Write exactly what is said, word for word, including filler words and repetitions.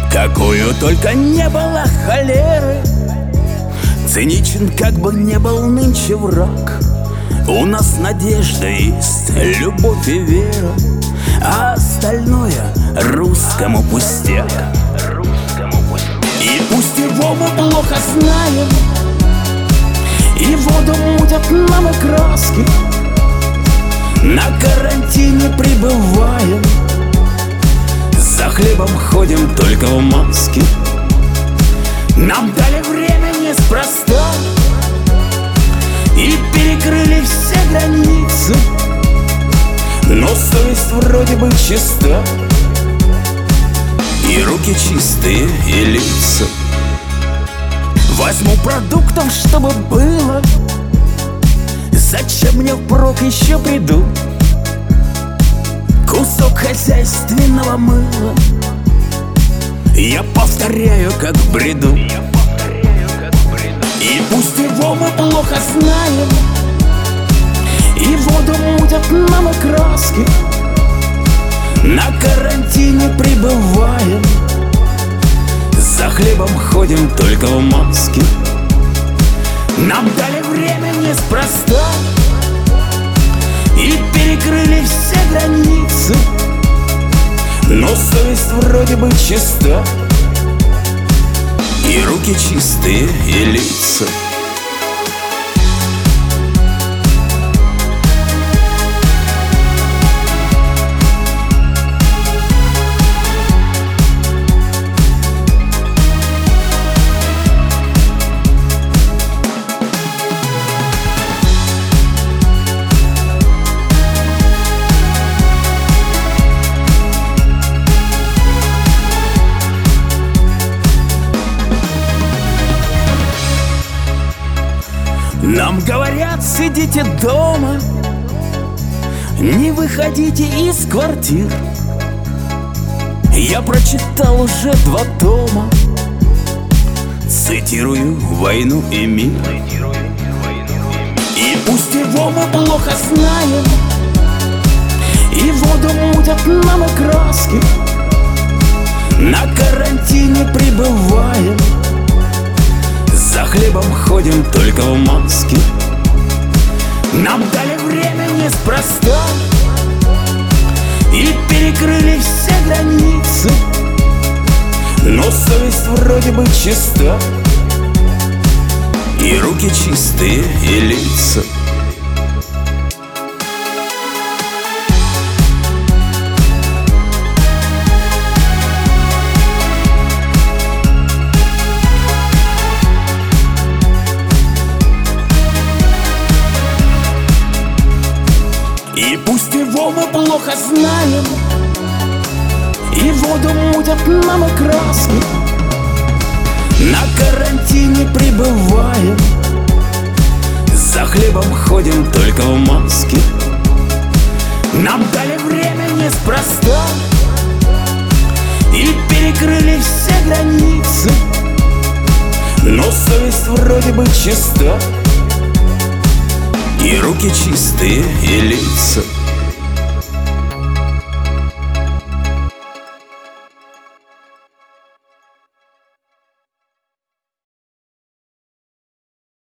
какую только не было холеры. Циничен, как бы не был нынче враг, у нас надежда есть, любовь и вера, а остальное русскому пустяк. И пусть его мы плохо знаем, и воду мутят нам и краски, на карантине пребываем, за хлебом ходим только в маске. Нам дали время неспроста и перекрыли все границы, но совесть вроде бы чиста, и руки чистые, и лица. Возьму продуктов, чтобы было, зачем мне впрок еще приду? Кусок хозяйственного мыла, я повторяю, как в бреду. И пусть его мы плохо знаем, и воду мутят нам и краски, на карантине пребываем, за хлебом ходим только в маске. Нам дали время неспроста и перекрыли все границы, но совесть вроде бы чиста, и руки чистые, и лица. Нам говорят, сидите дома, не выходите из квартир. Я прочитал уже два тома, цитирую «Войну и мир». И пусть его мы плохо знаем, и воду мутят нам и краски, на карантине пребываем, за хлебом ходим только в маске. Нам дали время неспроста и перекрыли все границы, но совесть вроде бы чиста, и руки чистые, и лица. И пусть его мы плохо знаем, и воду мутят нам и краски, на карантине пребываем, за хлебом ходим только в маске. Нам дали время неспроста и перекрыли все границы, но совесть вроде бы чиста, и руки чистые, и лица.